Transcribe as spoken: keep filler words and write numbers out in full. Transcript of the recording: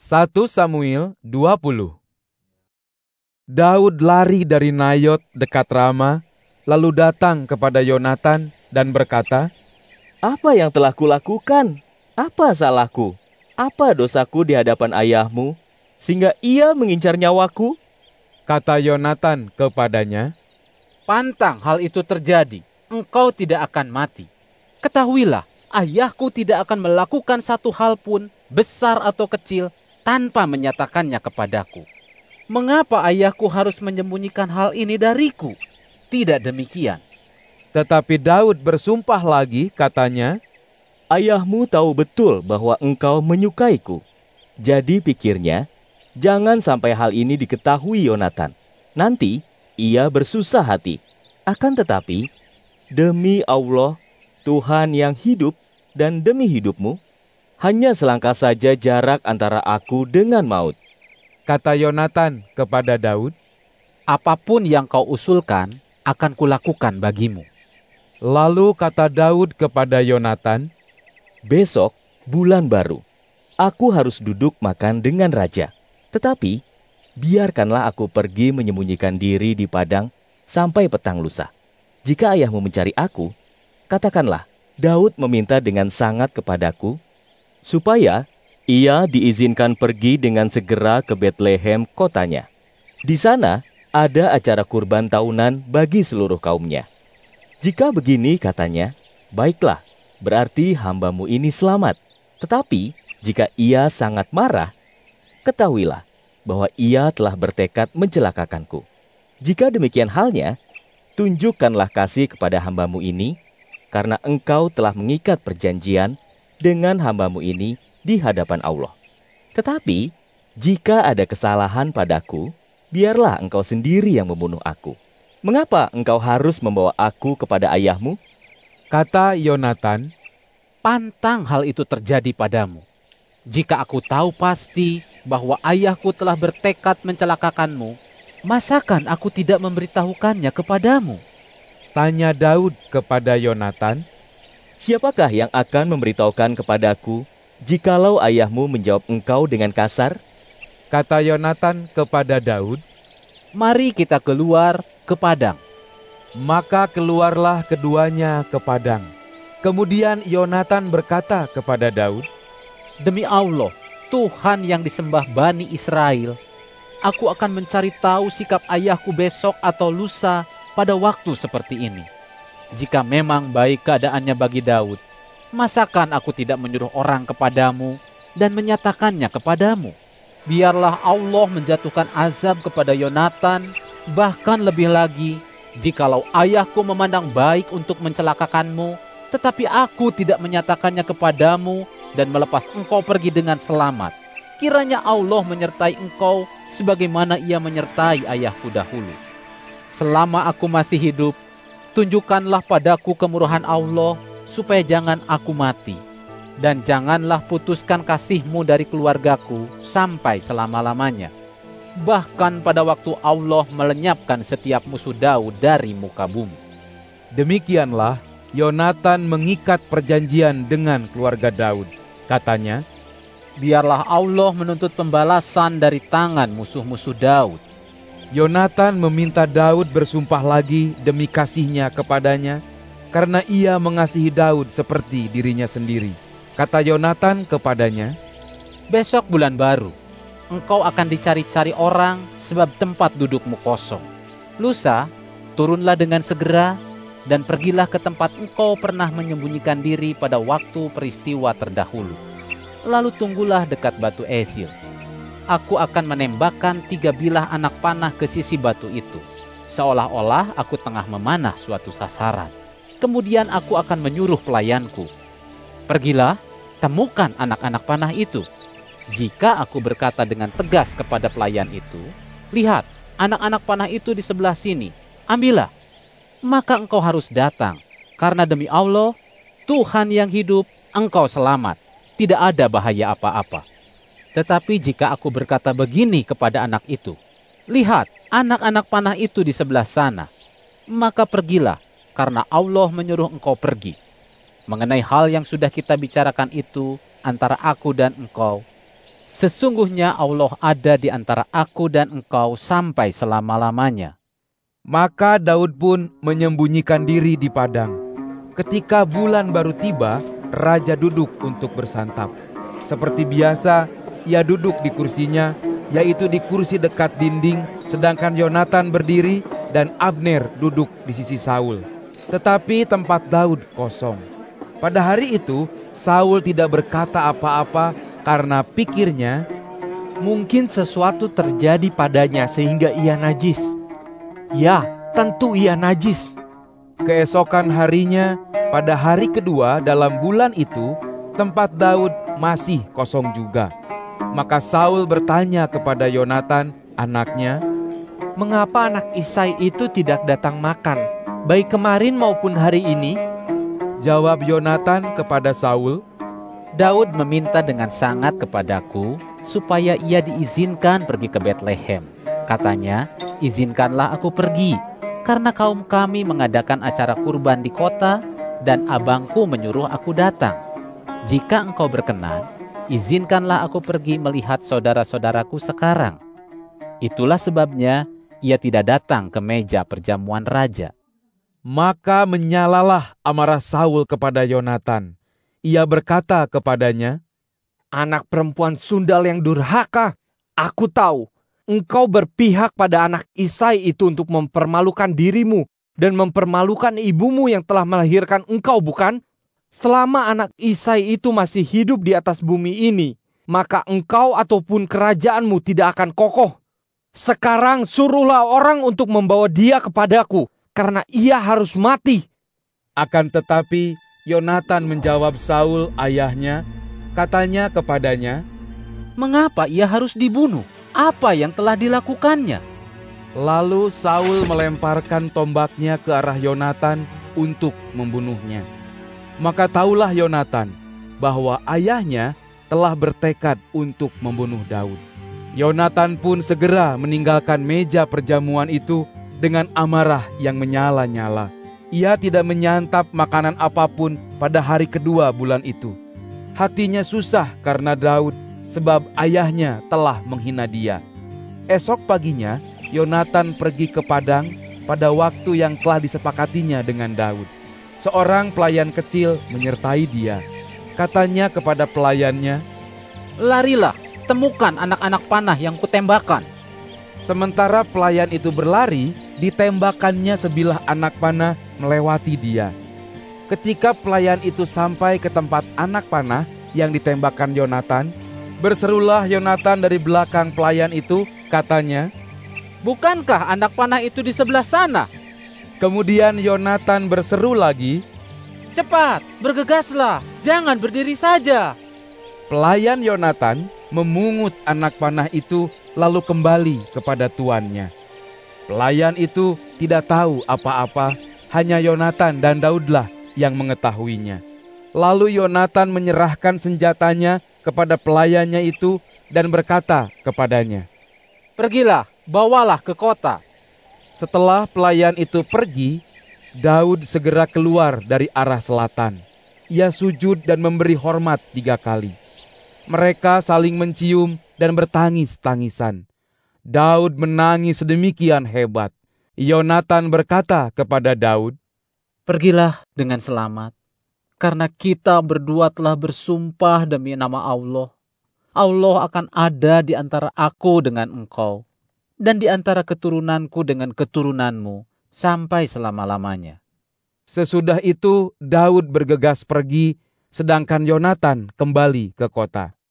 satu Samuel dua puluh. Daud lari dari Nayot dekat Rama, lalu datang kepada Yonatan dan berkata, "Apa yang telah kulakukan? Apa salahku? Apa dosaku di hadapan ayahmu, sehingga ia mengincar nyawaku?" Kata Yonatan kepadanya, "Pantang hal itu terjadi, engkau tidak akan mati. Ketahuilah, ayahku tidak akan melakukan satu hal pun, besar atau kecil, tanpa menyatakannya kepadaku. Mengapa ayahku harus menyembunyikan hal ini dariku? Tidak demikian." Tetapi Daud bersumpah lagi, katanya, "Ayahmu tahu betul bahwa engkau menyukaiku. Jadi pikirnya, jangan sampai hal ini diketahui Yonatan. Nanti ia bersusah hati. Akan tetapi, demi Allah, Tuhan yang hidup dan demi hidupmu, hanya selangkah saja jarak antara aku dengan maut." Kata Yonatan kepada Daud, "Apapun yang kau usulkan, akan kulakukan bagimu." Lalu kata Daud kepada Yonatan, "Besok bulan baru, aku harus duduk makan dengan raja. Tetapi, biarkanlah aku pergi menyembunyikan diri di padang sampai petang lusa. Jika ayahmu mencari aku, katakanlah Daud meminta dengan sangat kepadaku, supaya ia diizinkan pergi dengan segera ke Betlehem kotanya. Di sana ada acara kurban tahunan bagi seluruh kaumnya. Jika begini," katanya, "baiklah, berarti hambamu ini selamat. Tetapi jika ia sangat marah, ketahuilah bahwa ia telah bertekad mencelakakanku. Jika demikian halnya, tunjukkanlah kasih kepada hambamu ini, karena engkau telah mengikat perjanjian dengan hambamu ini di hadapan Allah. Tetapi jika ada kesalahan padaku, biarlah engkau sendiri yang membunuh aku. Mengapa engkau harus membawa aku kepada ayahmu?" Kata Yonatan, "Pantang hal itu terjadi padamu. Jika aku tahu pasti bahwa ayahku telah bertekad mencelakakanmu, masakan aku tidak memberitahukannya kepadamu?" Tanya Daud kepada Yonatan, "Siapakah yang akan memberitahukan kepadaku jikalau ayahmu menjawab engkau dengan kasar?" Kata Yonatan kepada Daud, "Mari kita keluar ke padang." maka keluarlah keduanya ke padang. Kemudian Yonatan berkata kepada Daud, "Demi Allah, Tuhan yang disembah Bani Israel, aku akan mencari tahu sikap ayahku besok atau lusa pada waktu seperti ini. Jika memang baik keadaannya bagi Daud, masakan aku tidak menyuruh orang kepadamu dan menyatakannya kepadamu? Biarlah Allah menjatuhkan azab kepada Yonatan, bahkan lebih lagi, jikalau ayahku memandang baik untuk mencelakakanmu, tetapi aku tidak menyatakannya kepadamu dan melepas engkau pergi dengan selamat. Kiranya Allah menyertai engkau sebagaimana ia menyertai ayahku dahulu. Selama aku masih hidup, tunjukkanlah padaku kemurahan Allah, supaya jangan aku mati. Dan janganlah putuskan kasih-Mu dari keluargaku sampai selama-lamanya. Bahkan pada waktu Allah melenyapkan setiap musuh Daud dari muka bumi." Demikianlah Yonatan mengikat perjanjian dengan keluarga Daud. Katanya, "Biarlah Allah menuntut pembalasan dari tangan musuh-musuh Daud." Yonatan meminta Daud bersumpah lagi demi kasihnya kepadanya, karena ia mengasihi Daud seperti dirinya sendiri. Kata Yonatan kepadanya, "Besok bulan baru, engkau akan dicari-cari orang sebab tempat dudukmu kosong. Lusa, turunlah dengan segera dan pergilah ke tempat engkau pernah menyembunyikan diri pada waktu peristiwa terdahulu. Lalu tunggulah dekat batu Esil. Aku akan menembakkan tiga bilah anak panah ke sisi batu itu, seolah-olah aku tengah memanah suatu sasaran. Kemudian aku akan menyuruh pelayanku, 'Pergilah, temukan anak-anak panah itu.' Jika aku berkata dengan tegas kepada pelayan itu, 'Lihat, anak-anak panah itu di sebelah sini, ambillah,' maka engkau harus datang, karena demi Allah, Tuhan yang hidup, engkau selamat, tidak ada bahaya apa-apa. Tetapi jika aku berkata begini kepada anak itu, 'Lihat, anak-anak panah itu di sebelah sana,' maka pergilah, karena Allah menyuruh engkau pergi. Mengenai hal yang sudah kita bicarakan itu antara aku dan engkau, Sesungguhnya Allah ada di antara aku dan engkau sampai selama-lamanya." Maka Daud pun menyembunyikan diri di padang. Ketika bulan baru tiba, raja duduk untuk bersantap. Seperti biasa, ia duduk di kursinya, yaitu di kursi dekat dinding, sedangkan Yonatan berdiri dan Abner duduk di sisi Saul. Tetapi tempat Daud kosong. Pada hari itu, Saul tidak berkata apa-apa karena pikirnya, mungkin sesuatu terjadi padanya sehingga ia najis. Ya, tentu ia najis. Keesokan harinya, pada hari kedua dalam bulan itu, tempat Daud masih kosong juga. Maka Saul bertanya kepada Yonatan, anaknya, "Mengapa anak Isai itu tidak datang makan, baik kemarin maupun hari ini?" Jawab Yonatan kepada Saul, "Daud meminta dengan sangat kepadaku supaya ia diizinkan pergi ke Betlehem. Katanya, izinkanlah aku pergi, karena kaum kami mengadakan acara kurban di kota, dan abangku menyuruh aku datang. Jika engkau berkenan, izinkanlah aku pergi melihat saudara-saudaraku sekarang." Itulah sebabnya ia tidak datang ke meja perjamuan raja. Maka menyalalah amarah Saul kepada Yonatan. Ia berkata kepadanya, "Anak perempuan sundal yang durhaka, aku tahu engkau berpihak pada anak Isai itu untuk mempermalukan dirimu dan mempermalukan ibumu yang telah melahirkan engkau, bukan? Selama anak Isai itu masih hidup di atas bumi ini, maka engkau ataupun kerajaanmu tidak akan kokoh. Sekarang suruhlah orang untuk membawa dia kepadaku, karena ia harus mati." Akan tetapi Yonatan menjawab Saul ayahnya, katanya kepadanya, "Mengapa ia harus dibunuh? Apa yang telah dilakukannya?" Lalu Saul melemparkan tombaknya ke arah Yonatan untuk membunuhnya. Maka tahulah Yonatan bahwa ayahnya telah bertekad untuk membunuh Daud. Yonatan pun segera meninggalkan meja perjamuan itu dengan amarah yang menyala-nyala. Ia tidak menyantap makanan apapun pada hari kedua bulan itu. Hatinya susah karena Daud, sebab ayahnya telah menghina dia. Esok paginya, Yonatan pergi ke padang pada waktu yang telah disepakatinya dengan Daud. Seorang pelayan kecil menyertai dia. Katanya kepada pelayannya, "Larilah, temukan anak-anak panah yang kutembakkan." Sementara pelayan itu berlari, ditembakannya sebilah anak panah melewati dia. Ketika pelayan itu sampai ke tempat anak panah yang ditembakkan Yonatan, berserulah Yonatan dari belakang pelayan itu, katanya, "Bukankah anak panah itu di sebelah sana?" Kemudian Yonatan berseru lagi, "Cepat, bergegaslah, jangan berdiri saja." Pelayan Yonatan memungut anak panah itu lalu kembali kepada tuannya. Pelayan itu tidak tahu apa-apa, hanya Yonatan dan Daudlah yang mengetahuinya. Lalu Yonatan menyerahkan senjatanya kepada pelayannya itu dan berkata kepadanya, "Pergilah, bawalah ke kota." Setelah pelayan itu pergi, Daud segera keluar dari arah selatan. Ia sujud dan memberi hormat tiga kali. Mereka saling mencium dan bertangis-tangisan. Daud menangis sedemikian hebat. Yonatan berkata kepada Daud, "Pergilah dengan selamat, karena kita berdua telah bersumpah demi nama Allah. Allah akan ada di antara aku dengan engkau, dan di antara keturunanku dengan keturunanmu, sampai selama-lamanya." Sesudah itu Daud bergegas pergi, sedangkan Yonatan kembali ke kota.